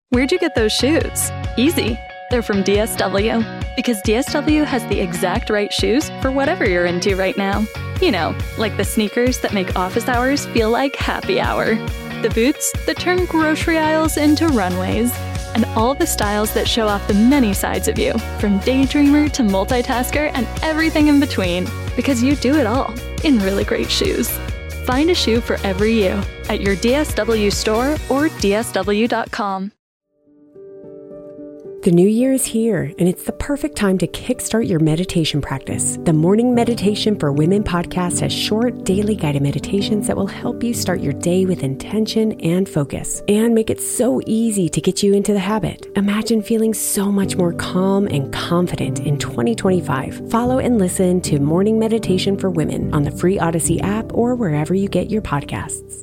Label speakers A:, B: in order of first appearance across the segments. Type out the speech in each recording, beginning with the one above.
A: Where'd you get those shoes? Easy. They're from DSW. Because DSW has the exact right shoes for whatever you're into right now. You know, like the sneakers that make office hours feel like happy hour. The boots that turn grocery aisles into runways. And all the styles that show off the many sides of you, from daydreamer to multitasker and everything in between. Because you do it all in really great shoes. Find a shoe for every you at your DSW store or DSW.com.
B: The new year is here, and it's the perfect time to kickstart your meditation practice. The Morning Meditation for Women podcast has short, daily guided meditations that will help you start your day with intention and focus, and make it so easy to get you into the habit. Imagine feeling so much more calm and confident in 2025. Follow and listen to Morning Meditation for Women on the free Odyssey app or wherever you get your podcasts.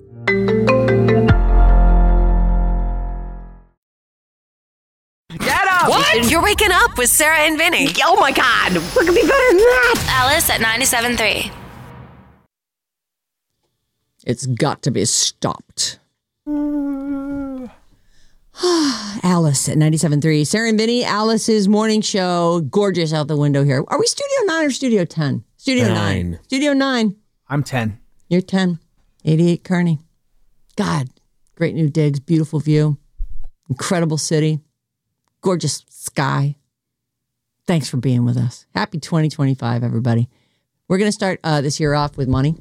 C: Get up!
D: What? You're waking up with Sarah and Vinny.
C: Oh my God! What could be better than that?
D: Alice at 97.3.
E: It's got to be stopped. Alice at 97.3. Sarah and Vinny, Alice's morning show. Gorgeous out the window here. Are we Studio 9 or Studio 10? Studio 9. Studio 9.
C: I'm 10.
E: You're 10. 88 Kearney. God, great new digs. Beautiful view. Incredible city. Gorgeous sky. Thanks for being with us. Happy 2025, everybody. We're going to start this year off with money.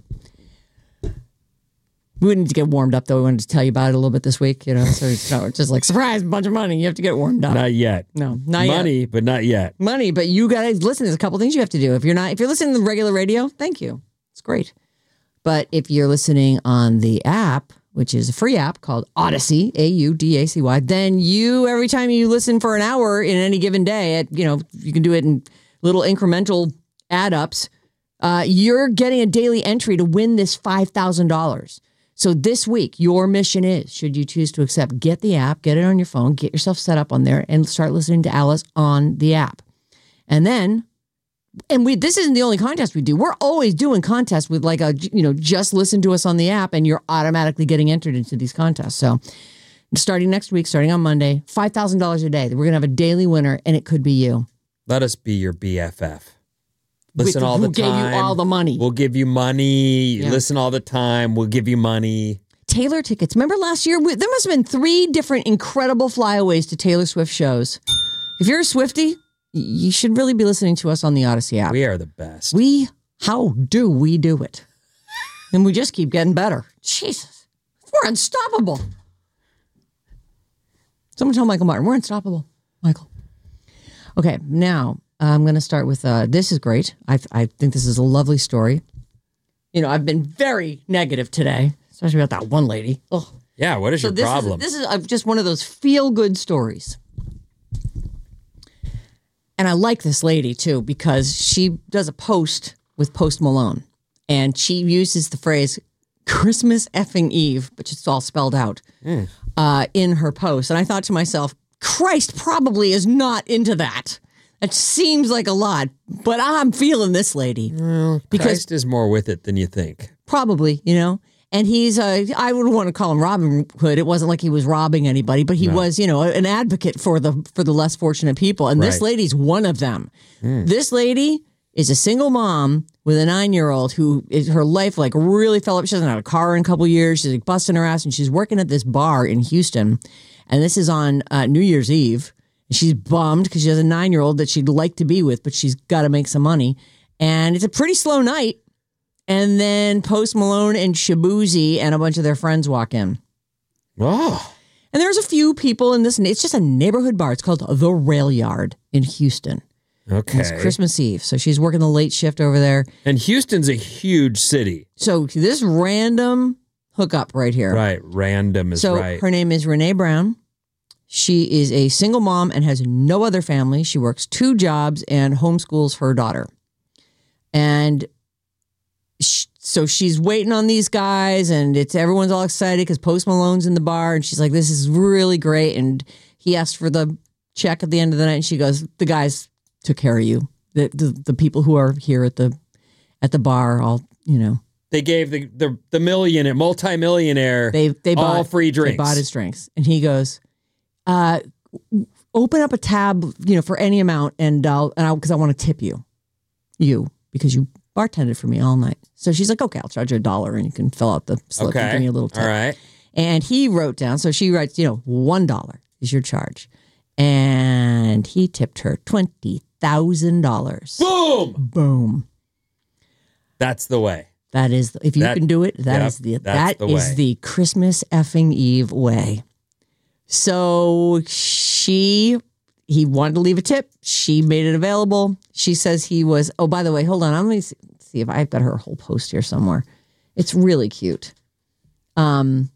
E: We need to get warmed up, though. We wanted to tell you about it a little bit this week, so it's not just like, surprise, a bunch of money. You have to get warmed up.
F: Not yet.
E: No, not yet.
F: Money, but not yet.
E: Money, but you guys, listen, there's a couple things you have to do. If you're listening to the regular radio, thank you. It's great. But if you're listening on the app, which is a free app called Odyssey, Audacy, then every time you listen for an hour in any given day, you can do it in little incremental add-ups, you're getting a daily entry to win this $5,000. So this week, your mission is, should you choose to accept, get the app, get it on your phone, get yourself set up on there, and start listening to Alice on the app. And then, this isn't the only contest we do. We're always doing contests with just listen to us on the app, and you're automatically getting entered into these contests. So starting next week, starting on Monday, $5,000 a day. We're going to have a daily winner, and it could be you.
F: Let us be your BFF. Listen all the time.
E: We'll give you all the money.
F: We'll give you money.
E: Yeah.
F: Listen all the time. We'll give you money.
E: Taylor tickets. Remember last year? There must have been 3 different incredible flyaways to Taylor Swift shows. If you're a Swiftie, you should really be listening to us on the Odyssey app.
F: We are the best.
E: How do we do it? And we just keep getting better. Jesus. We're unstoppable. Someone tell Michael Martin, we're unstoppable. Michael. Okay, now I'm going to start with, this is great. I think this is a lovely story. I've been very negative today, especially about that one lady. Ugh.
F: Yeah, what is your problem?
E: This is just one of those feel-good stories. And I like this lady, too, because she does a post with Post Malone. And she uses the phrase Christmas effing Eve, which it's all spelled out, in her post. And I thought to myself, Christ probably is not into that. That seems like a lot, but I'm feeling this lady.
F: Well, Christ is more with it than you think.
E: Probably, And he's, I would want to call him Robin Hood. It wasn't like he was robbing anybody, but he was, an advocate for the less fortunate people. And this lady's one of them. This lady is a single mom with a 9-year-old who her life really fell up. She hasn't had a car in a couple years. She's busting her ass, and she's working at this bar in Houston. And this is on New Year's Eve. She's bummed because she has a 9-year-old that she'd like to be with, but she's got to make some money. And it's a pretty slow night. And then Post Malone and Shaboozey and a bunch of their friends walk in.
F: Oh.
E: And there's a few people in this. It's just a neighborhood bar. It's called The Rail Yard in Houston.
F: Okay.
E: And it's Christmas Eve. So she's working the late shift over there.
F: And Houston's a huge city.
E: So this random hookup right here.
F: Right. Random is right.
E: So her name is Renee Brown. She is a single mom and has no other family. She works 2 jobs and homeschools her daughter. And so she's waiting on these guys, and everyone's all excited because Post Malone's in the bar, and she's like, "This is really great." And he asked for the check at the end of the night, and she goes, "The guys took care of you. The people who are here at the bar, all
F: They gave the multi-millionaire
E: they
F: all
E: bought
F: free drinks.
E: They bought his drinks, and he goes, open up a tab, for any amount, and because I want to tip you, because you bartended for me all night. So she's like, okay, I'll charge you $1, and you can fill out the slip and give me a little tip.
F: All right.
E: And he wrote down, so she writes, $1 is your charge. And he tipped her $20,000.
F: Boom!
E: Boom.
F: That's the way.
E: That is, if you can do it, that is the Christmas effing Eve way. So he wanted to leave a tip. She made it available. She says he was, oh, by the way, hold on. I'm going to see if I've got her whole post here somewhere. It's really cute. Oh,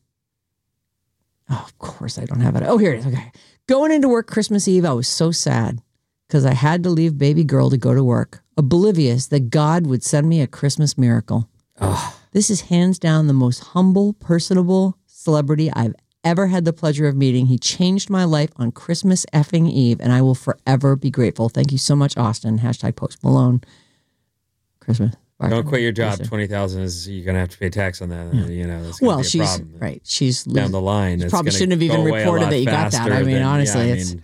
E: of course I don't have it. Oh, here it is. Okay. Going into work Christmas Eve, I was so sad because I had to leave baby girl to go to work, oblivious that God would send me a Christmas miracle.
F: Oh.
E: This is hands down the most humble, personable celebrity I've ever had the pleasure of meeting. He changed my life on Christmas effing Eve, and I will forever be grateful. Thank you so much, Austin. # Post Malone. Christmas.
F: Don't quit your job. 20,000 is you're gonna have to pay tax on that. That's gonna be a
E: she's
F: problem.
E: right. She's
F: down the line.
E: She probably shouldn't have even reported that you got that. I mean, honestly,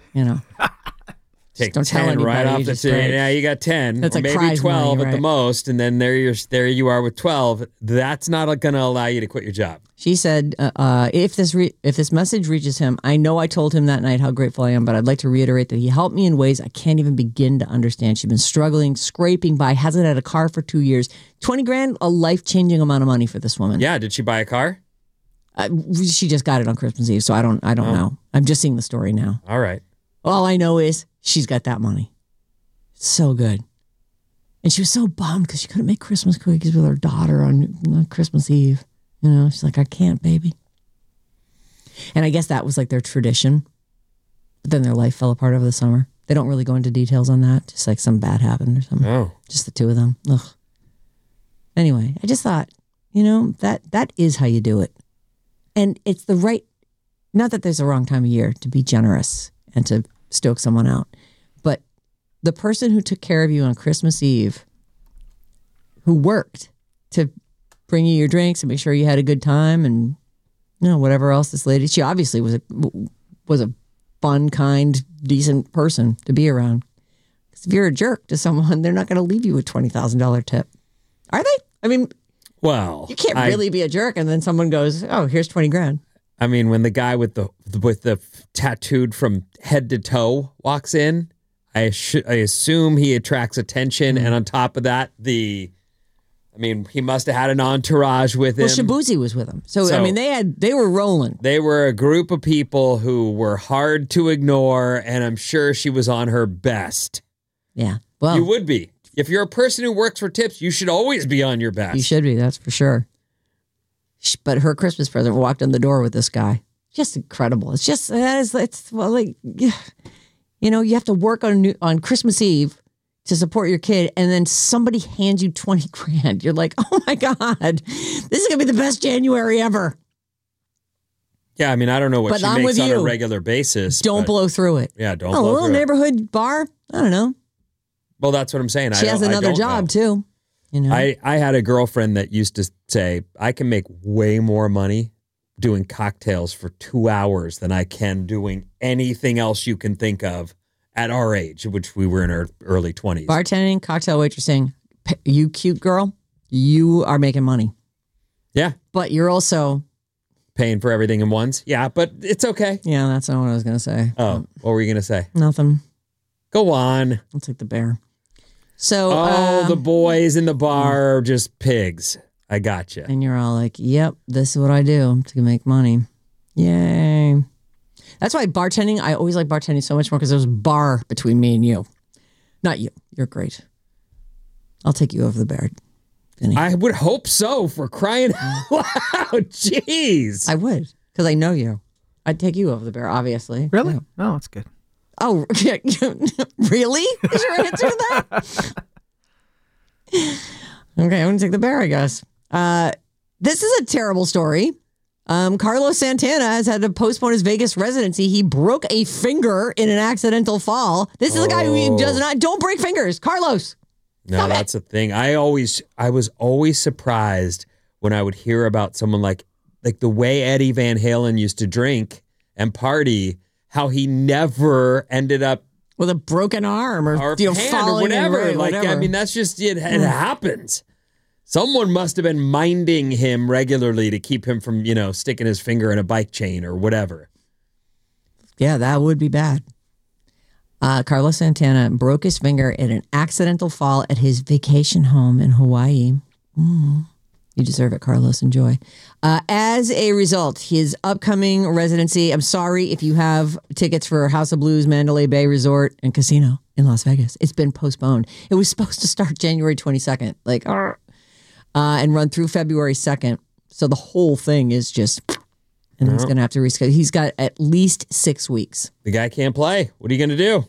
F: take
E: don't
F: 10
E: tell anybody.
F: right off the
E: right.
F: Yeah, you got 10.
E: That's
F: or
E: like
F: maybe
E: prize
F: 12
E: money,
F: at the most, and then there you are with 12. That's not going to allow you to quit your job.
E: She said, if this message reaches him, I know I told him that night how grateful I am, but I'd like to reiterate that he helped me in ways I can't even begin to understand. She's been struggling, scraping by, hasn't had a car for 2 years. $20,000, a life-changing amount of money for this woman.
F: Yeah, did she buy a car?
E: She just got it on Christmas Eve, so I don't know. I'm just seeing the story now.
F: All right.
E: All I know is she's got that money. So good. And she was so bummed because she couldn't make Christmas cookies with her daughter on Christmas Eve. She's like, I can't, baby. And I guess that was like their tradition. But then their life fell apart over the summer. They don't really go into details on that. Just like some bad happened or something.
F: Oh.
E: Just the two of them. Ugh. Anyway, I just thought, that is how you do it. And it's the right, not that there's a wrong time of year to be generous and to stoke someone out. But the person who took care of you on Christmas Eve, who worked to bring you your drinks and make sure you had a good time and whatever else this lady, she obviously was a fun, kind, decent person to be around. Because if you're a jerk to someone, they're not going to leave you a $20,000 tip. Are they? I mean,
F: well,
E: you can't really be a jerk and then someone goes, oh, here's $20,000.
F: I mean, when the guy with the tattooed from head to toe walks in, I assume he attracts attention, and on top of that, he must have had an entourage with him.
E: Well, Shabuzi was with him, so I mean, they were rolling.
F: They were a group of people who were hard to ignore, and I'm sure she was on her best.
E: Yeah, well,
F: you would be if you're a person who works for tips. You should always be on your best.
E: You should be, that's for sure. But her Christmas present walked in the door with this guy. Just incredible. It's just, you have to work on Christmas Eve to support your kid, and then somebody hands you $20,000. You're like, oh my God, this is going to be the best January ever.
F: Yeah, I mean, I don't know what she makes on a regular basis.
E: Don't blow through it.
F: Yeah, don't
E: blow through it. A little neighborhood bar? I don't know.
F: Well, that's what I'm saying.
E: She has another job, too.
F: I had a girlfriend that used to say, I can make way more money doing cocktails for 2 hours than I can doing anything else you can think of at our age, which we were in our early 20s.
E: Bartending, cocktail waitressing, you cute girl, you are making money.
F: Yeah.
E: But you're also
F: paying for everything in ones. Yeah, but it's okay.
E: Yeah, that's not what I was going to say.
F: Oh, what were you going to say?
E: Nothing.
F: Go on.
E: I'll take the bear. So,
F: the boys in the bar are just pigs. I gotcha.
E: And you're all like, yep, this is what I do to make money. Yay. That's why bartending, I always like bartending so much more because there's a bar between me and you. Not you. You're great. I'll take you over the bear, Vinny.
F: I would hope so, for crying out loud. Jeez.
E: I would, because I know you. I'd take you over the bear, obviously.
C: Really?
E: Yeah.
C: No, that's good.
E: Oh, really? Is your answer to that? Okay, I'm going to take the bear, I guess. This is a terrible story. Carlos Santana has had to postpone his Vegas residency. He broke a finger in an accidental fall. This is a guy who don't break fingers. Carlos.
F: No, that's a thing. I was always surprised when I would hear about someone like the way Eddie Van Halen used to drink and party, how he never ended up
E: with a broken arm or
F: hand
E: falling
F: or whatever.
E: right,
F: Like,
E: whatever.
F: I mean, that's just it happens. Someone must have been minding him regularly to keep him from, sticking his finger in a bike chain or whatever.
E: Yeah, that would be bad. Carlos Santana broke his finger in an accidental fall at his vacation home in Hawaii. You deserve it, Carlos. Enjoy. As a result, his upcoming residency, I'm sorry if you have tickets for House of Blues Mandalay Bay Resort and Casino in Las Vegas. It's been postponed. It was supposed to start January 22nd, and run through February 2nd. So the whole thing is just, and he's going to have to reschedule. He's got at least 6 weeks.
F: The guy can't play. What are you going to do?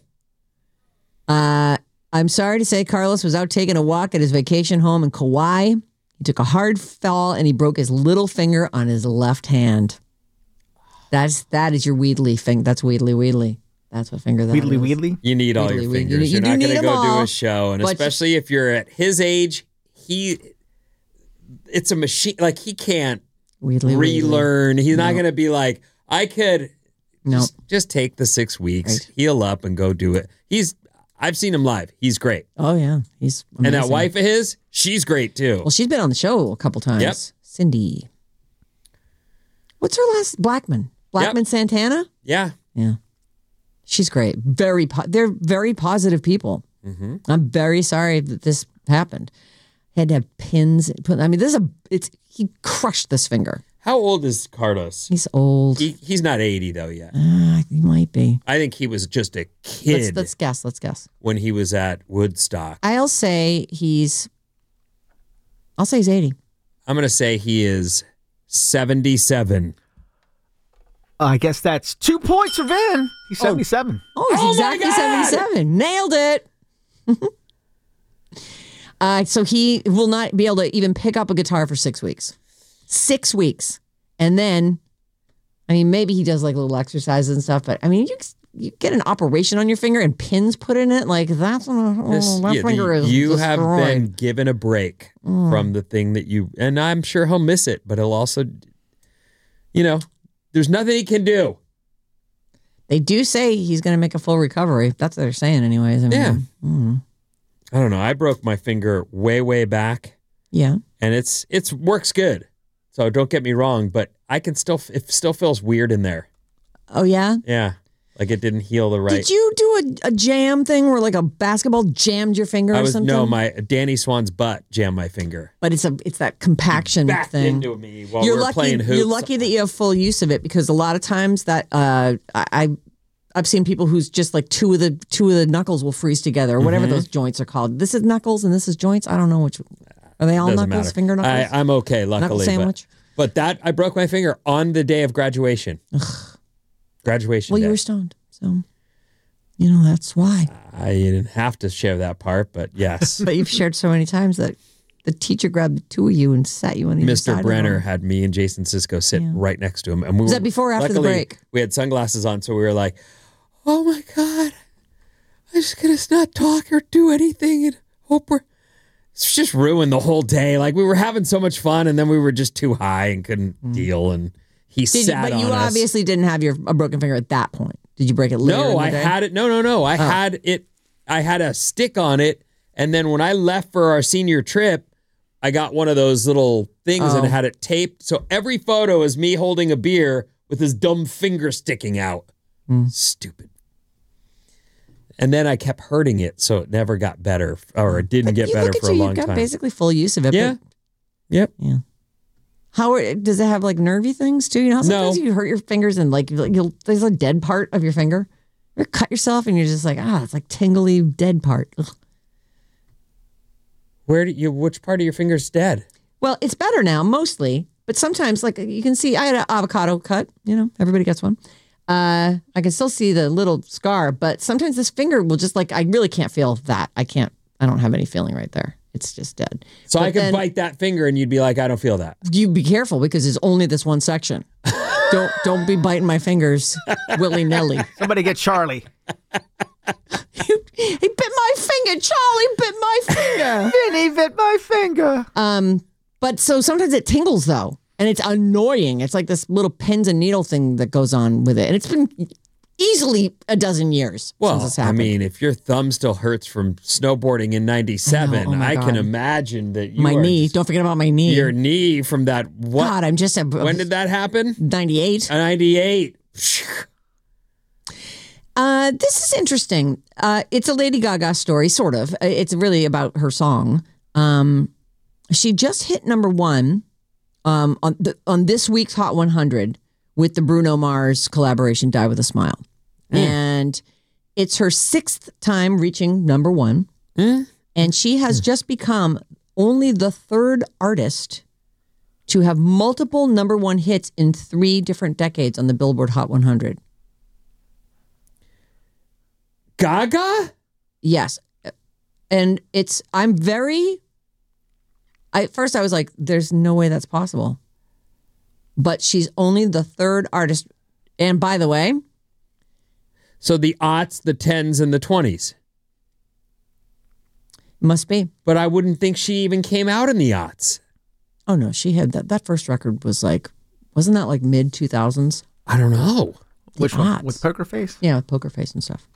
E: I'm sorry to say Carlos was out taking a walk at his vacation home in Kauai. He took a hard fall and he broke his little finger on his left hand. That is your Weedly finger. That's Weedly. That's what finger that is.
G: Weedly?
F: You need all your
E: Weedly.
F: fingers.
E: You
F: You're
E: do
F: not
E: need
F: going to
E: them
F: go do
E: all,
F: a show. And
E: but-
F: especially if you're at his age, it's a machine. Like, he can't
E: Weedly.
F: relearn. He's not going to be like, I could
E: No.
F: just take the 6 weeks,
E: Right.
F: heal up, and go do it. I've seen him live. He's great.
E: Oh, yeah. He's amazing.
F: And that wife of his, she's great too.
E: Well, she's been on the show a couple times.
F: Yep.
E: Cindy. What's her last? Blackman. Blackman Santana?
F: Yeah.
E: Yeah. She's great. They're very positive people.
F: Mm-hmm.
E: I'm very sorry that this happened. He had to have pins put. I mean, he crushed this finger.
F: How old is Carlos?
E: He's old.
F: He's not 80 though yet.
E: He might be.
F: I think he was just a kid
E: Let's guess.
F: when he was at Woodstock.
E: I'll say he's 80.
F: I'm going to say he is 77.
G: I guess that's 2 points for Vin. He's 77.
E: Oh, he's
F: Oh, my
E: exactly
F: God!
E: 77. Nailed it. So he will not be able to even pick up a guitar for 6 weeks. 6 weeks. And then, I mean, maybe he does like little exercises and stuff, but I mean, you get an operation on your finger and pins put in it. Like, that finger is
F: You
E: destroyed.
F: have been given a break from the thing that and I'm sure he'll miss it, but he'll also, there's nothing he can do.
E: They do say he's going to make a full recovery. That's what they're saying anyways. I mean,
F: Yeah. I don't know. I broke my finger way, way back.
E: Yeah.
F: And it's works good. So don't get me wrong, but it still feels weird in there.
E: Oh, yeah?
F: Yeah. Like it didn't heal the right.
E: Did you do a jam thing where like a basketball jammed your finger or something?
F: No, my Danny Swan's butt jammed my finger.
E: But it's that compaction
F: Backed
E: thing.
F: into me while we were playing hoops.
E: You're lucky that you have full use of it because a lot of times that I've seen people who's just like two of the knuckles will freeze together or whatever those joints are called. This is knuckles and this is joints. I don't know which. Are they all
F: Doesn't
E: knuckles?
F: matter.
E: Finger knuckles?
F: I'm okay, luckily.
E: Knuckle sandwich?
F: But that I broke my finger on the day of graduation. Graduation
E: Well,
F: day.
E: you were stoned, so that's why.
F: I didn't have to share that part, but yes.
E: But you've shared so many times that the teacher grabbed the two of you and sat you on either side
F: Mr.
E: of
F: Brenner
E: them.
F: had me and Jason Sisko sit right next to him. And
E: Was that before or after the
F: luckily,
E: break?
F: We had sunglasses on, so we were like, oh my God, I'm just going to not talk or do anything and hope it's just ruined the whole day. Like we were having so much fun and then we were just too high and couldn't deal. And he sat
E: But
F: on
E: you
F: us.
E: obviously didn't have a broken finger at that point. Did you break it later?
F: No, I had it. No. I had it. I had a stick on it. And then when I left for our senior trip, I got one of those little things and had it taped. So every photo is me holding a beer with his dumb finger sticking out. Stupid. And then I kept hurting it, so it never got better, or it didn't get better for a long
E: You've got
F: time.
E: basically full use of it.
F: Yeah.
E: but-
F: Yep.
E: Yeah. How does it have like nervy things too? You know, how sometimes
F: No.
E: you hurt your fingers and like there's a dead part of your finger. You ever cut yourself and you're just like, it's like tingly dead part. Ugh.
F: Which part of your finger's dead?
E: Well, it's better now, mostly, but sometimes like you can see, I had an avocado cut. Everybody gets one. I can still see the little scar, but sometimes this finger will just like I really can't feel that. I don't have any feeling right there. It's just dead.
F: So
E: But
F: I could
E: then-
F: bite that finger and you'd be like, I don't feel that.
E: You be careful because it's only this one section. Don't be biting my fingers willy nilly.
G: Somebody get Charlie.
E: He bit my finger. Charlie bit my finger.
G: Vinny bit my finger.
E: But so sometimes it tingles though, and it's annoying. It's like this little pins and needle thing that goes on with it, and it's been easily a dozen years since this happened.
F: I mean, if your thumb still hurts from snowboarding in 97, I can imagine that you
E: my knee. Don't forget about my knee.
F: Your knee from that. What?
E: God, I'm just.
F: When did that happen?
E: 98.
F: 98.
E: This is interesting. It's a Lady Gaga story, sort of. It's really about her song. She just hit number one on this week's Hot 100 with the Bruno Mars collaboration, Die With a Smile. And it's her 6th time reaching number one. And she has just become only the 3rd artist to have multiple number one hits in 3 different decades on the Billboard Hot 100.
F: Gaga?
E: Yes. And at first I was like, there's no way that's possible. But she's only the 3rd artist. And by the way.
F: So the aughts, the 10s, and the 20s.
E: Must be.
F: But I wouldn't think she even came out in the aughts.
E: Oh, no. She had that first record was like, wasn't that like mid 2000s?
F: I don't know.
G: Which one? With Poker Face?
E: Yeah, with Poker Face and stuff.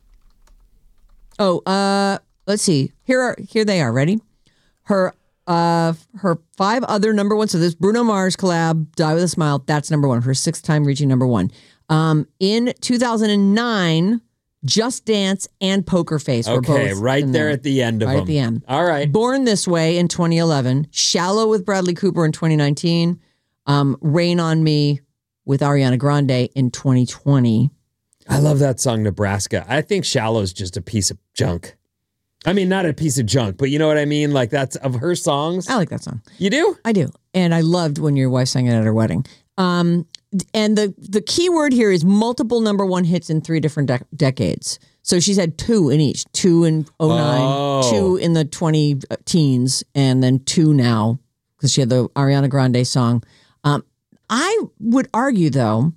E: Oh, let's see. Here they are. Ready? Her 5 other number one. So this Bruno Mars collab, Die With a Smile, that's number one. Her 6th time reaching number one. In 2009, Just Dance and Poker Face were both
F: right there at the end of them.
E: Right at the end.
F: All right.
E: Born This Way in 2011. Shallow with Bradley Cooper in 2019. Rain on Me with Ariana Grande in 2020.
F: I love that song, Nebraska. I think Shallow's just a piece of junk. I mean, not a piece of junk, but you know what I mean? Like, that's of her songs.
E: I like that song.
F: You do?
E: I do. And I loved when your wife sang it at her wedding. And the key word here is multiple number one hits in 3 different decades. So she's had 2 in each. 2 in 09, 2 in the 20 teens, and then 2 now, because she had the Ariana Grande song. I would argue, though,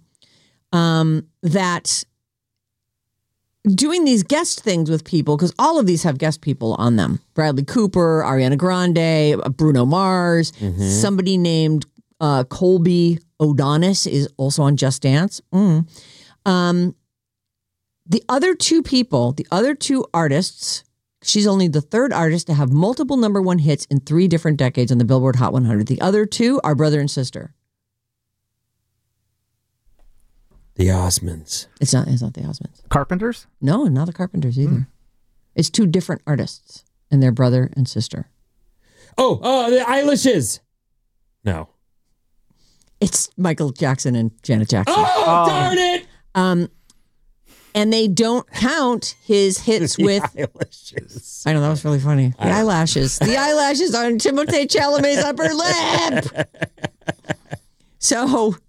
E: that doing these guest things with people, because all of these have guest people on them. Bradley Cooper, Ariana Grande, Bruno Mars, somebody named Colby O'Donis is also on Just Dance. The other 2 people, the other 2 artists, she's only the 3rd artist to have multiple number one hits in 3 different decades on the Billboard Hot 100. The other 2 are brother and sister.
F: The Osmonds.
E: It's not the Osmonds.
G: Carpenters?
E: No, not the Carpenters either. It's 2 different artists and their brother and sister.
F: Oh, the Eilishes. No.
E: It's Michael Jackson and Janet Jackson.
F: Oh, darn it!
E: And they don't count his hits with
F: eyelashes.
E: I know, that was really funny. The eyelashes. The eyelashes on Timothée Chalamet's upper lip. So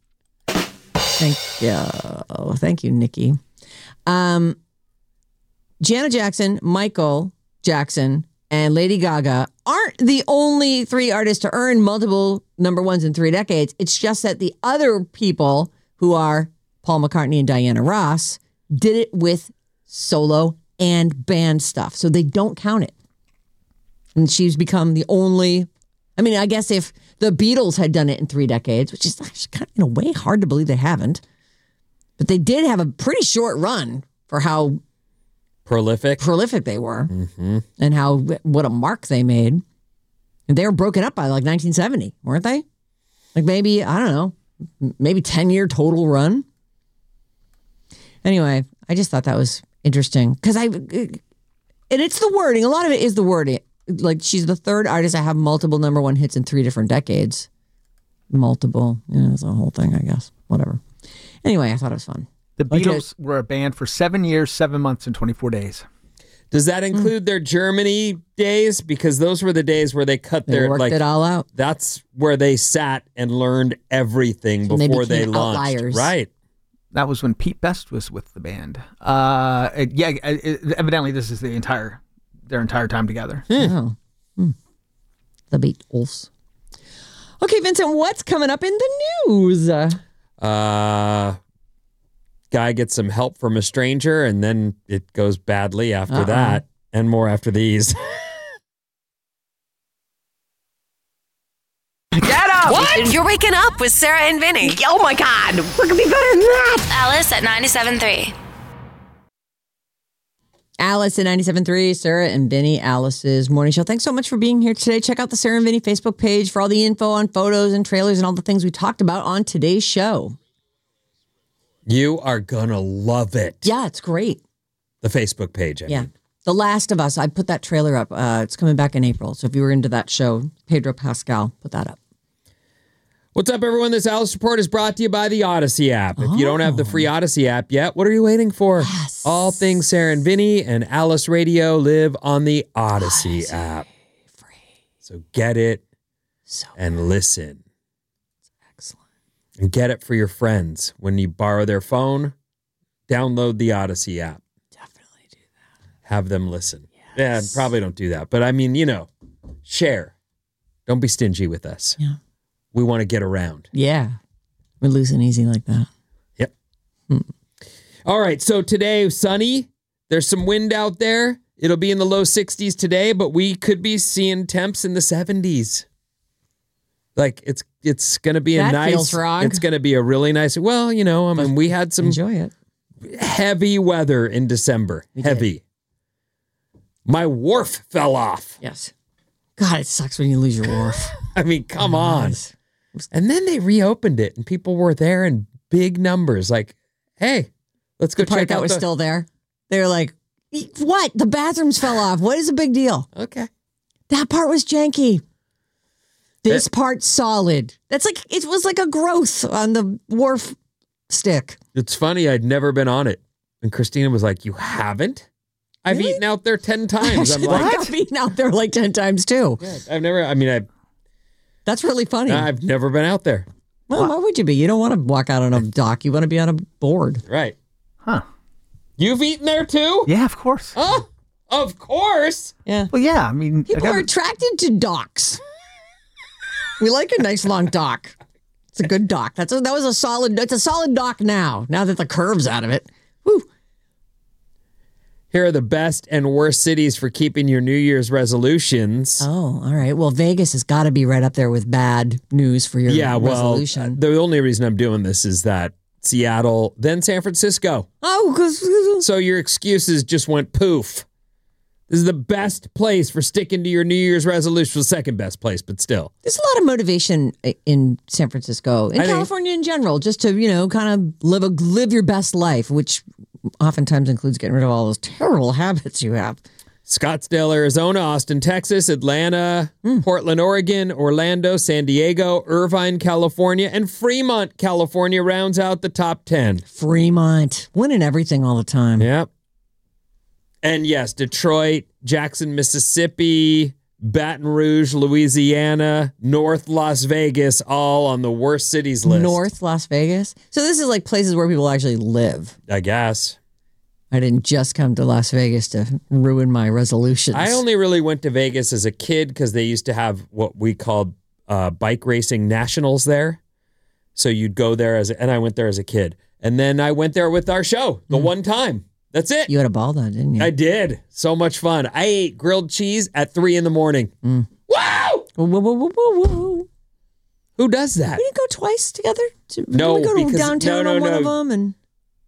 E: thank you, Nikki. Janet Jackson, Michael Jackson, and Lady Gaga aren't the only 3 artists to earn multiple number ones in 3 decades. It's just that the other people, who are Paul McCartney and Diana Ross, did it with solo and band stuff. So they don't count it. And she's become the only... I mean, I guess if the Beatles had done it in 3 decades, which is actually kind of, in a way, hard to believe they haven't. But they did have a pretty short run for how... prolific they were, and what a mark they made. And they were broken up by like 1970, weren't they? Like maybe, I don't know, maybe 10-year total run. Anyway, I just thought that was interesting because and it's the wording. A lot of it is the wording. Like, she's the 3rd artist to have multiple number one hits in 3 different decades. Multiple, it's a whole thing, I guess. Whatever. Anyway, I thought it was fun.
G: The Beatles were a band for 7 years, 7 months, and 24 days.
F: Does that include their Germany days? Because those were the days where they cut
E: they worked it all out.
F: That's where they sat and learned everything before they launched.
E: Outliers.
F: Right.
G: That was when Pete Best was with the band. Evidently this is their entire time together.
E: The Beatles. Okay, Vincent, what's coming up in the news?
F: Guy gets some help from a stranger, and then it goes badly after that, and more after these.
C: Get up!
D: What? You're waking up with Sarah and Vinny.
C: Oh my God! What could be better than that?
D: Alice at 97.3.
E: Alice at 97.3, Sarah and Vinny, Alice's morning show. Thanks so much for being here today. Check out the Sarah and Vinny Facebook page for all the info on photos and trailers and all the things we talked about on today's show.
F: You are going to love it.
E: Yeah, it's great.
F: The Facebook page. I mean.
E: The Last of Us. I put that trailer up. It's coming back in April. So if you were into that show, Pedro Pascal, put that up.
F: What's up, everyone? This Alice Report is brought to you by the Odyssey app. If you don't have the free Odyssey app yet, what are you waiting for?
E: Yes.
F: All things Sarah and Vinny and Alice Radio live on the Odyssey app.
E: Free.
F: So get it and listen.
E: It's excellent.
F: And get it for your friends. When you borrow their phone, download the Odyssey app.
E: Definitely do that.
F: Have them listen.
E: Yes.
F: Yeah, probably don't do that. But I mean, share. Don't be stingy with us.
E: Yeah.
F: We want to get around.
E: Yeah. We're losing easy like that.
F: Yep. All right. So today, sunny. There's some wind out there. It'll be in the low 60s today, but we could be seeing temps in the 70s. Like it's going to be
E: That
F: a nice.
E: feels wrong.
F: It's going to be a really nice. Well, we had some
E: Enjoy it.
F: heavy weather in December. Heavy. My wharf fell off.
E: Yes. God, it sucks when you lose your wharf.
F: I mean, come on. And then they reopened it, and people were there in big numbers. Like, hey, let's go
E: The part
F: check
E: that
F: out
E: was still there. They were like, what? The bathrooms fell off. What is the big deal?
F: Okay.
E: That part was janky. This part's solid. That's like, it was like a growth on the wharf stick.
F: It's funny. I'd never been on it. And Christina was like, you haven't? I've eaten out there 10 times. I'm like,
E: I've eaten out there like 10 times too.
F: yeah,
E: That's really funny.
F: I've never been out there.
E: Well, why would you be? You don't want to walk out on a dock. You want to be on a board.
F: Right.
G: Huh.
F: You've eaten there too?
G: Yeah, of course.
F: Oh, of course.
E: Yeah.
G: Well, yeah, I mean...
E: People are attracted to docks. We like a nice long dock. It's a good dock. It's a solid dock now that the curve's out of it. Woo.
F: Here are the best and worst cities for keeping your New Year's resolutions.
E: Oh, all right. Well, Vegas has got to be right up there with bad news for your resolution.
F: The only reason I'm doing this is that Seattle, then San Francisco.
E: Oh, because...
F: So your excuses just went poof. This is the best place for sticking to your New Year's resolution. The second best place, but still.
E: There's a lot of motivation in San Francisco, in California in general, just to, kind of live your best life, which oftentimes includes getting rid of all those terrible habits you have.
F: Scottsdale, Arizona, Austin, Texas, Atlanta, Portland, Oregon, Orlando, San Diego, Irvine, California, and Fremont, California rounds out the top 10.
E: Fremont, winning everything all the time.
F: Yep. And yes, Detroit, Jackson, Mississippi, Baton Rouge, Louisiana, North Las Vegas, all on the worst cities list.
E: North Las Vegas. So this is like places where people actually live.
F: I guess.
E: I didn't just come to Las Vegas to ruin my resolutions.
F: I only really went to Vegas as a kid because they used to have what we called bike racing nationals there. So you'd go there and I went there as a kid. And then I went there with our show the one time. That's it.
E: You had a ball though, didn't you?
F: I did. So much fun. I ate grilled cheese at 3 a.m. Wow!
E: Whoa.
F: Who does that?
E: We didn't go twice together?
F: No,
E: we go to
F: because-
E: downtown
F: no,
E: on one
F: no.
E: of them? And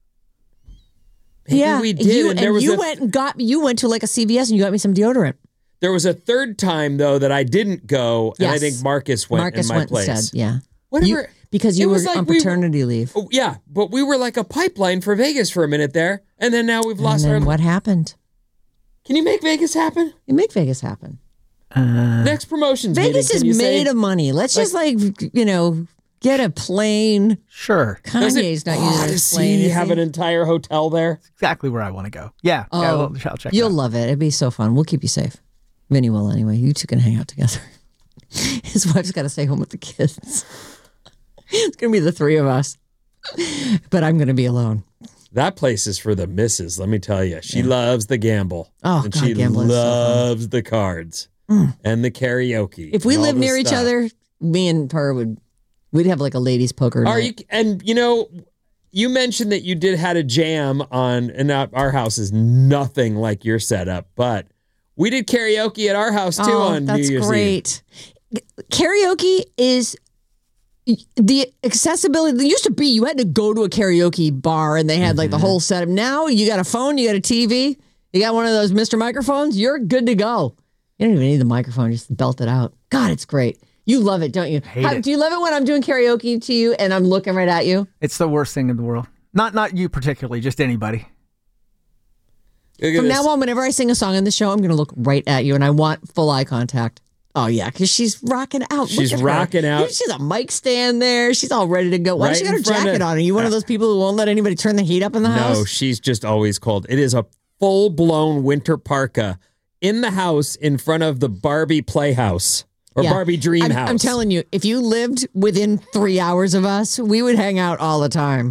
F: Maybe we did.
E: You went to like a CVS and you got me some deodorant.
F: There was a third time, though, that I didn't go, and I
E: Yes.
F: think Marcus went in my place.
E: instead, yeah.
F: Whatever.
E: Because you
F: It
E: were
F: was like
E: on
F: we-
E: paternity leave.
F: Oh, yeah, but we were like a pipeline for Vegas for a minute there, and then now we've lost
E: And
F: our...
E: then what happened?
F: Can you make Vegas happen?
E: You make Vegas happen.
F: Next promotions
E: Vegas
F: meeting,
E: is
F: can you say-
E: made of money. Let's just get a plane.
G: Sure.
E: Kanye's not using his
F: Does
E: plane.
F: he
E: is
F: have
E: he?
F: an entire hotel there?
G: Exactly where I want to go. Yeah.
E: Oh,
G: I'll check
E: you'll
G: it out.
E: love it. It'd be so fun. We'll keep you safe. Vinny will anyway. You two can hang out together. His wife's got to stay home with the kids. It's going to be the three of us. But I'm going to be alone.
F: That place is for the missus, let me tell you. She loves the gamble.
E: Oh,
F: and
E: God,
F: she
E: gambling is so fun.
F: loves the cards and the karaoke.
E: If we
F: and all
E: lived
F: the
E: near each
F: stuff.
E: other, me and her we'd have like a ladies poker night.
F: Are you? And you mentioned that you had a jam on, and our house is nothing like your setup, but we did karaoke at our house too on New Year's Eve.
E: That's great. Karaoke is the accessibility. There used to be you had to go to a karaoke bar and they had like the whole setup. Now you got a phone, you got a TV. You got one of those Mr. Microphones? You're good to go. You don't even need the microphone. Just belt it out. God, it's great. You love it, don't you? Do you love it when I'm doing karaoke to you and I'm looking right at you?
G: It's the worst thing in the world. Not you particularly, just anybody.
E: From now on, whenever I sing a song on the show, I'm going to look right at you and I want full eye contact. Oh, yeah, because she's rocking out.
F: She's rocking out.
E: She's a mic stand there. She's all ready to go. Why does she got her jacket on? Are you one of those people who won't let anybody turn the heat up in the house?
F: No, she's just always cold. It is a full-blown winter parka in the house in front of the Barbie Playhouse or Barbie Dream House.
E: I'm telling you, if you lived within 3 hours of us, we would hang out all the time.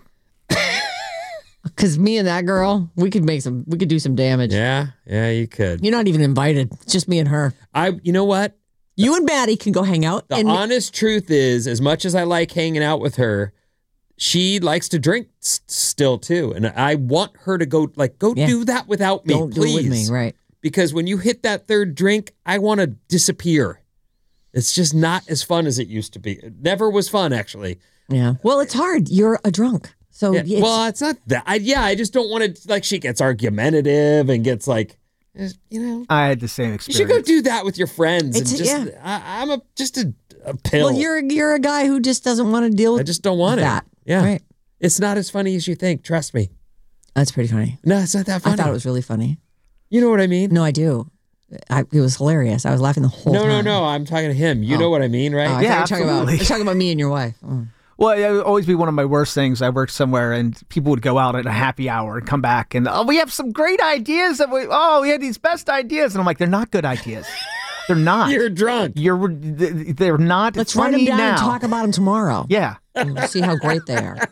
E: Because me and that girl, we could do some damage.
F: Yeah, you could.
E: You're not even invited. It's just me and her.
F: You know what?
E: You and Maddie can go hang out.
F: The honest truth is, as much as I like hanging out with her, she likes to drink still too. And I want her to go do that without me,
E: Don't
F: please.
E: do it with me, right.
F: Because when you hit that third drink, I want to disappear. It's just not as fun as it used to be. It never was fun, actually.
E: Yeah. Well, it's hard. You're a drunk. So
F: it's not that. I just don't want to, she gets argumentative and gets
G: I had the same experience.
F: You should go do that with your friends. I'm just a pill.
E: Well, you're a guy who just doesn't want to deal with
F: I just don't want
E: that.
F: Yeah.
E: Right.
F: It's not as funny as you think. Trust me.
E: That's pretty funny.
F: No, it's not that funny.
E: I thought it was really funny.
F: You know what I mean?
E: No, I do. It was hilarious. I was laughing the whole time.
F: No. I'm talking to him. You know what I mean, right?
E: You're talking about me and your wife. Oh.
G: Well, it would always be one of my worst things. I worked somewhere and people would go out at a happy hour and come back and, we have some great ideas. We had these best ideas. And I'm like, they're not good ideas. They're not.
F: You're drunk.
G: They're not.
E: Let's write them down and talk about them tomorrow.
G: Yeah.
E: And we'll see how great they are.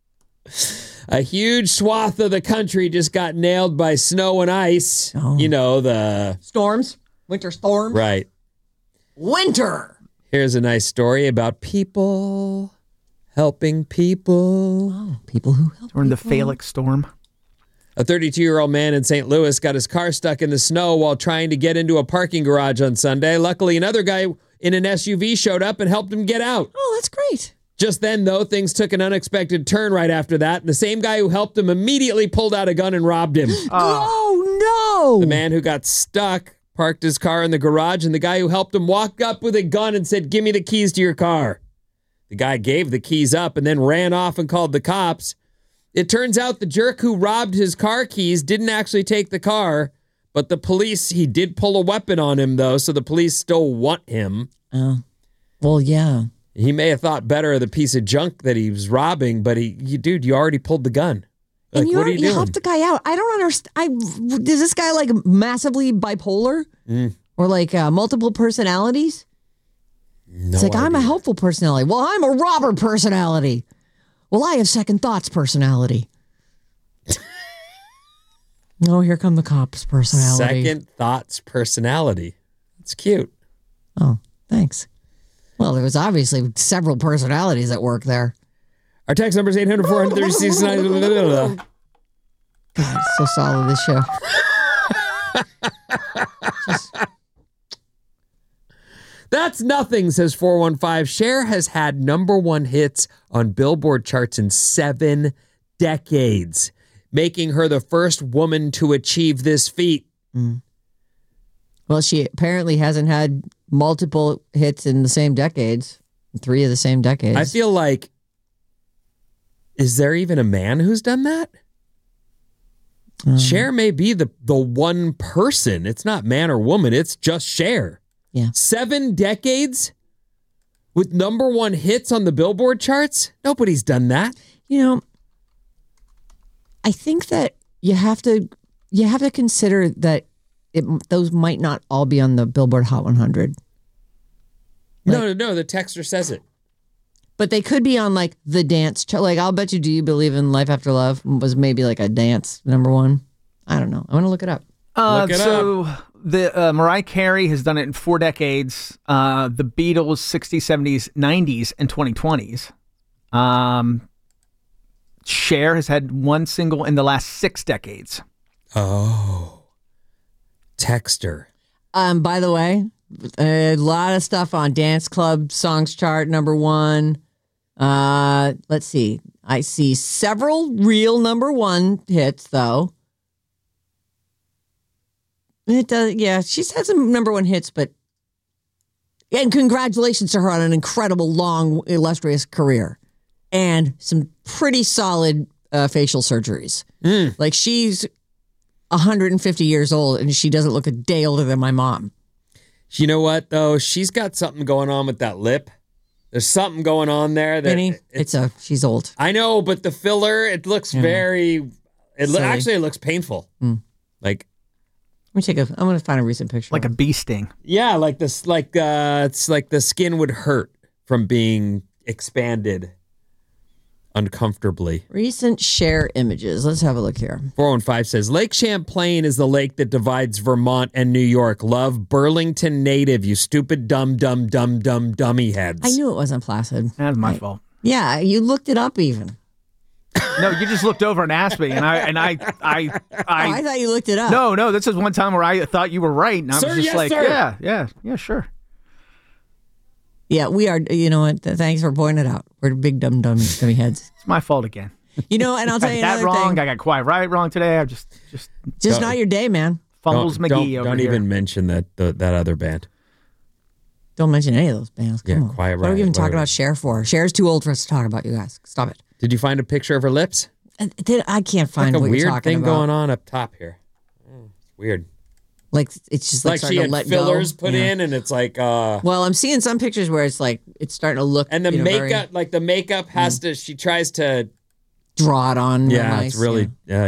F: A huge swath of the country just got nailed by snow and ice.
E: Oh.
F: You know, the
E: storms, winter storms.
F: Right.
E: Winter.
F: Here's a nice story about people helping people.
E: Oh, people who help.
G: We're in the Felix storm.
F: A 32-year-old man in St. Louis got his car stuck in the snow while trying to get into a parking garage on Sunday. Luckily, another guy in an SUV showed up and helped him get out.
E: Oh, that's great.
F: Just then, though, things took an unexpected turn right after that. And the same guy who helped him immediately pulled out a gun and robbed him.
E: Oh, no.
F: The man who got stuck parked his car in the garage, and the guy who helped him walked up with a gun and said, "Give me the keys to your car." The guy gave the keys up and then ran off and called the cops. It turns out the jerk who robbed his car keys didn't actually take the car, but the police, he did pull a weapon on him, though, so the police still want him.
E: Oh, well, yeah.
F: He may have thought better of the piece of junk that he was robbing, but dude, you already pulled the gun.
E: And
F: what are you doing?
E: helped the guy out. I don't understand. Is this guy massively bipolar or multiple personalities?
F: No
E: It's I'm a
F: idea.
E: helpful personality. Well, I'm a robber personality. Well, I have second thoughts personality. Oh, here come the cops personality.
F: Second thoughts personality. It's cute.
E: Oh, thanks. Well, there was obviously several personalities at work there.
F: Our text number is 800-400-3699.
E: God, it's so solid, this show.
F: That's nothing, says 415. Cher has had #1 hits on Billboard charts in 7 decades, making her the first woman to achieve this feat.
E: Well, she apparently hasn't had multiple hits in the same decades, 3 of the same decades.
F: I feel like, is there even a man who's done that? Cher may be the one person. It's not man or woman. It's just Cher.
E: Yeah.
F: 7 decades with #1 hits on the Billboard charts? Nobody's done that.
E: I think that you have to consider that those might not all be on the Billboard Hot 100.
F: No, the texter says it.
E: But they could be on the dance chart. I'll bet you, Do You Believe in Life After Love was maybe a dance #1. I don't know. I'm going to look it up.
G: The Mariah Carey has done it in 4 decades. The Beatles, 60s, 70s, 90s, and 2020s. Cher has had 1 single in the last 6 decades.
F: Oh. Texter.
E: By the way, a lot of stuff on Dance Club Songs Chart #1. Let's see. I see several real #1 hits, though. It does. Yeah, she's had some number one hits, but and congratulations to her on an incredible, long, illustrious career and some pretty solid facial surgeries. Like she's 150 years old and she doesn't look a day older than my mom.
F: You know what though? She's got something going on with that lip. There's something going on there that
E: Vinny, she's old.
F: I know, but the filler, it looks very. Actually, it looks painful. Like,
E: let me I'm going to find a recent picture.
G: Like a bee sting.
F: yeah, like this, it's like the skin would hurt from being expanded uncomfortably.
E: Recent share images. Let's have a look here.
F: 415 says Lake Champlain is the lake that divides Vermont and New York. Love Burlington native, you stupid dummy heads.
E: I knew it wasn't Placid.
G: That's my fault.
E: Yeah, you looked it up even.
G: No, you just looked over and asked me, and I
E: thought you looked it up.
G: No, this is one time where I thought you were right, and I was
F: Sir,
G: just
F: yes,
G: like,
F: sir.
G: yeah, sure.
E: Yeah, we are. You know what? Thanks for pointing it out. We're big dummy heads.
G: It's my fault again.
E: You know, and I'll tell you
G: that
E: another
G: wrong.
E: thing.
G: I got quite wrong today. I just
E: Not your day, man.
G: fumbles McGee over
F: don't
G: here.
F: even mention that other band.
E: Don't mention any of those bands. Come on.
F: Quiet
E: What are we even
F: Riot,
E: talking
F: whatever.
E: about Cher for? Cher's too old for us to talk about, you guys. Stop it.
F: Did you find a picture of her lips?
E: I can't find
F: Like a
E: what you're
F: weird
E: talking
F: thing
E: about.
F: going on up top here. It's weird.
E: Like it's just
F: Like
E: starting
F: she
E: to
F: had
E: let
F: fillers
E: go.
F: put
E: Yeah.
F: in, and it's like.
E: Well, I'm seeing some pictures where it's like it's starting to look.
F: And the
E: very
F: makeup, the makeup has to. She tries to.
E: draw it on.
F: Yeah,
E: nice,
F: it's really.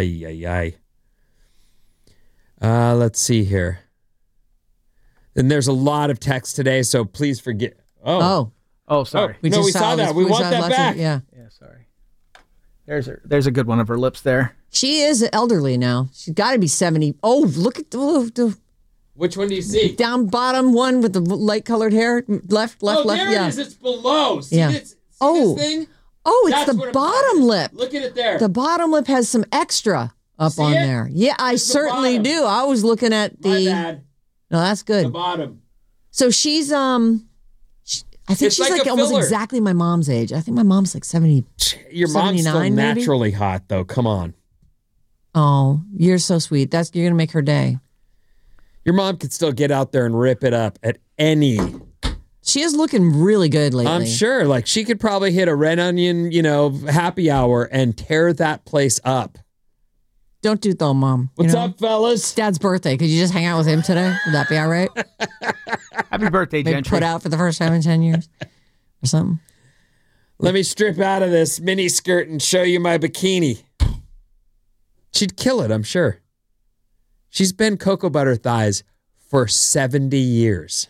F: Let's see here. And there's a lot of text today, so please forget.
E: Oh,
G: Oh, sorry.
F: We saw that. We want that
E: lots of-
F: back.
E: yeah.
G: Yeah, sorry. There's a good one of her lips there.
E: She is elderly now. She's got to be 70. Oh, look at the
F: Which one do you see?
E: down bottom one with the light colored hair. Left.
F: Oh,
E: left.
F: there
E: Yeah.
F: it is. It's below. See
E: Yeah.
F: this? See
E: Oh.
F: this thing?
E: Oh, it's
F: That's
E: the
F: what I'm
E: bottom
F: talking about.
E: lip.
F: Look at it there.
E: The bottom lip has some extra up
F: See
E: on
F: it?
E: there. Yeah, I
F: It's the
E: certainly
F: bottom.
E: do. I was looking at
F: My
E: the.
F: bad.
E: No, that's
F: The
E: good.
F: bottom.
E: So she's I think
F: It's
E: she's
F: like
E: like
F: a
E: almost
F: filler.
E: exactly my mom's age. I think my mom's like 70.
F: Your mom's still
E: 79 maybe?
F: naturally hot, though. Come on.
E: Oh, you're so sweet. You're gonna make her day.
F: Your mom could still get out there and rip it up at any.
E: She is looking really good lately.
F: I'm sure. Like she could probably hit a Red Onion, happy hour and tear that place up.
E: Don't do it though, Mom.
F: What's up, fellas?
E: Dad's birthday. Could you just hang out with him today? Would that be all right?
G: Happy birthday,
E: Maybe
G: Gentry.
E: put out for the first time in 10 years or something.
F: Let me strip out of this mini skirt and show you my bikini. She'd kill it, I'm sure. She's been cocoa butter thighs for 70 years.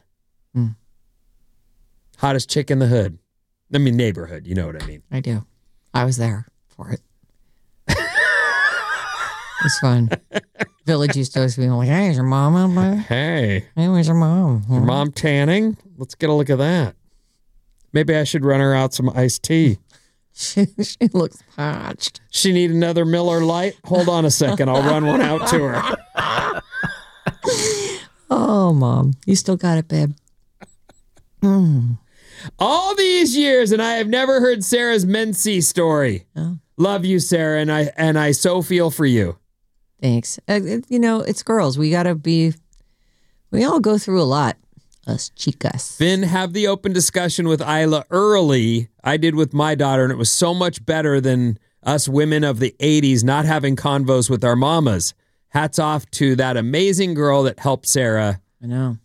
F: Hottest chick in the hood. I mean, neighborhood. You know what I mean.
E: I do. I was there for it. It's fun. Village used to always be like, hey, is your mom out there?
F: Hey,
E: Hey, where's your mom?
F: your mom tanning? Let's get a look at that. Maybe I should run her out some iced tea.
E: She looks parched.
F: She need another Miller Lite? Hold on a second. I'll run one out to her.
E: Oh, Mom. You still got it, babe.
F: All these years, and I have never heard Sarah's Mency story.
E: Oh.
F: Love you, Sarah, and I so feel for you.
E: Thanks. It's girls. We all go through a lot. Us chicas.
F: Finn, have the open discussion with Isla early. I did with my daughter, and it was so much better than us women of the 80s not having convos with our mamas. Hats off to that amazing girl that helped Sarah.
E: I know.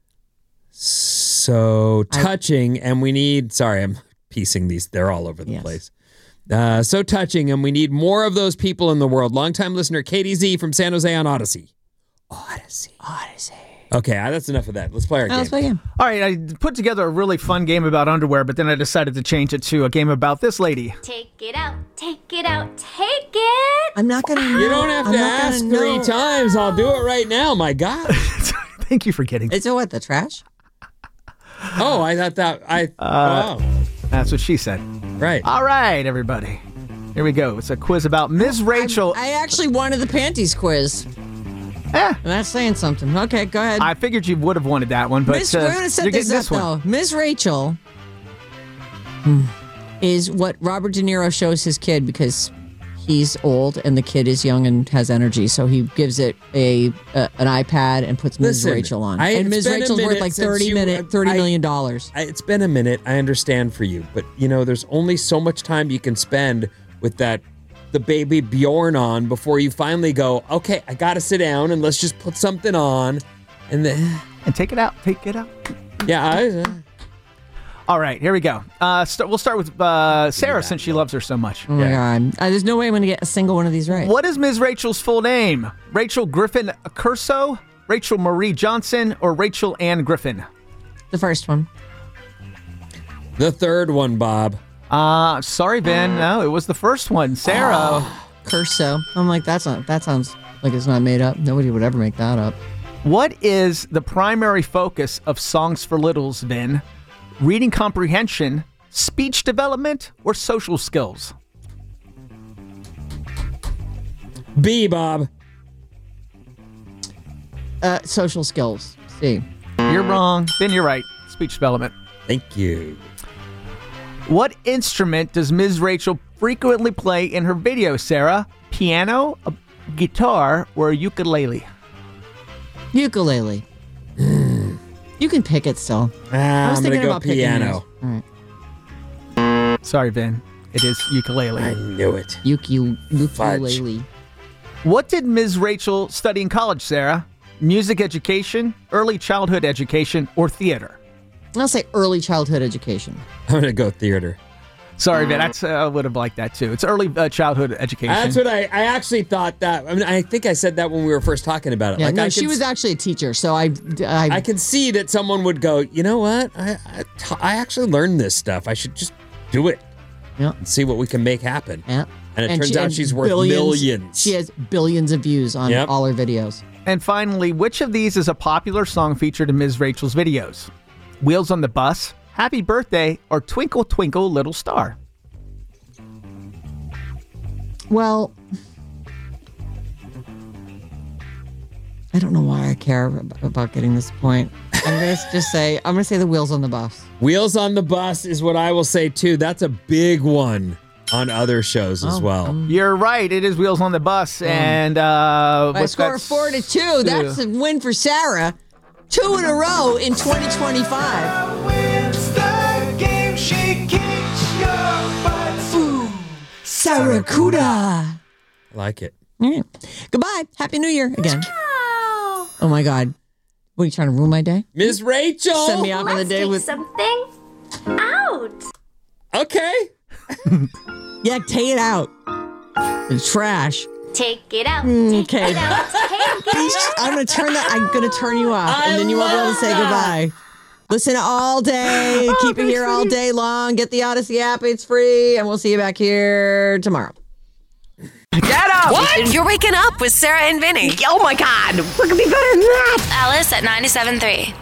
F: So touching, and we need, sorry, I'm piecing these. They're all over the place. So touching, and we need more of those people in the world. Longtime listener Katie Z from San Jose on Odyssey. Odyssey. Okay, that's enough of that. Let's play our game.
E: Let's play a game.
G: All right, I put together a really fun game about underwear, but then I decided to change it to a game about this lady.
H: Take it out, take it out, take it.
E: I'm not going to know.
F: You don't have to ask 3 times. I'll do it right now. My God.
G: Thank you for getting
E: It's what, the trash?
F: Oh, I thought that. Wow.
G: That's what she said.
F: Right.
G: All right, everybody. Here we go. It's a quiz about Ms. Rachel.
E: I actually wanted the panties quiz.
G: Eh,
E: That's saying something. Okay, go ahead.
G: I figured you would have wanted that one, but
E: We're going to set
G: you're
E: this
G: getting
E: up,
G: this one.
E: though. Ms. Rachel is what Robert De Niro shows his kid because he's old and the kid is young and has energy, so he gives it an iPad and puts Ms. Rachel on. And Ms. Rachel's worth like $30 million.
F: It's been a minute. I understand for you, but there's only so much time you can spend with the baby Bjorn on before you finally go, okay, I got to sit down and let's just put something on and
G: take it out. Take it out.
F: Yeah.
G: All right, here we go. We'll start with Sarah since she loves her so much.
E: Oh my God. There's no way I'm going to get a single one of these right.
G: What is Ms. Rachel's full name? Rachel Griffin Curso, Rachel Marie Johnson, or Rachel Ann Griffin?
E: The first one.
F: The third one, Bob.
G: Sorry, Ben. No, it was the first one. Sarah.
E: Curso. I'm like, that sounds like it's not made up. Nobody would ever make that up.
G: What is the primary focus of Songs for Littles, Ben? Reading comprehension, speech development, or social skills?
F: B, Bob.
E: Social skills. C.
G: You're wrong. Ben, you're right. Speech development.
F: Thank you.
G: What instrument does Ms. Rachel frequently play in her videos, Sarah? Piano, a guitar, or a ukulele?
E: Ukulele. You can pick it still. I was
F: I'm
E: thinking
F: going to go
E: about picking
F: piano.
E: yours. All right.
G: Sorry, Ben. It is ukulele.
F: I knew it.
E: Ukulele.
G: What did Ms. Rachel study in college, Sarah? Music education, early childhood education, or theater?
E: I'll say early childhood education.
F: I'm going to go theater.
G: Sorry, Ben. I would have liked that too. It's early childhood education.
F: That's what I actually thought that. I mean, I think I said that when we were first talking about it.
E: Yeah, no, she was actually a teacher, so I
F: can see that someone would go, you know what? I actually learned this stuff. I should just do it.
E: Yeah.
F: And see what we can make happen.
E: Yeah.
F: And it turns out she's worth millions.
E: She has billions of views on all her videos.
G: And finally, which of these is a popular song featured in Ms. Rachel's videos? Wheels on the Bus, Happy Birthday, or Twinkle Twinkle Little Star?
E: Well, I don't know why I care about getting this point. I'm going to say the Wheels on the Bus.
F: Wheels on the Bus is what I will say too. That's a big one on other shows as well.
G: You're right. It is Wheels on the Bus. And
E: I score 4-2. That's a win for Sarah. 2 in a row in 2025. Sarah Kuda.
F: I like it.
E: Yeah. Goodbye. Happy New Year again. Oh my God. What are you trying to ruin my day?
F: Ms. Rachel!
E: Send me out on the day with
H: something out.
F: Okay.
E: Yeah, take it out. The trash.
H: Take it out.
E: Okay.
H: Take it out. Take it out.
E: I'm gonna turn you off, and then you won't be able to say goodbye. Listen all day. Keep it here all day long. Get the Odyssey app. It's free, and we'll see you back here tomorrow.
C: Get up!
D: What? You're waking up with Sarah and Vinny.
C: Oh my God! What could be better than that?
D: Alice at 97.3.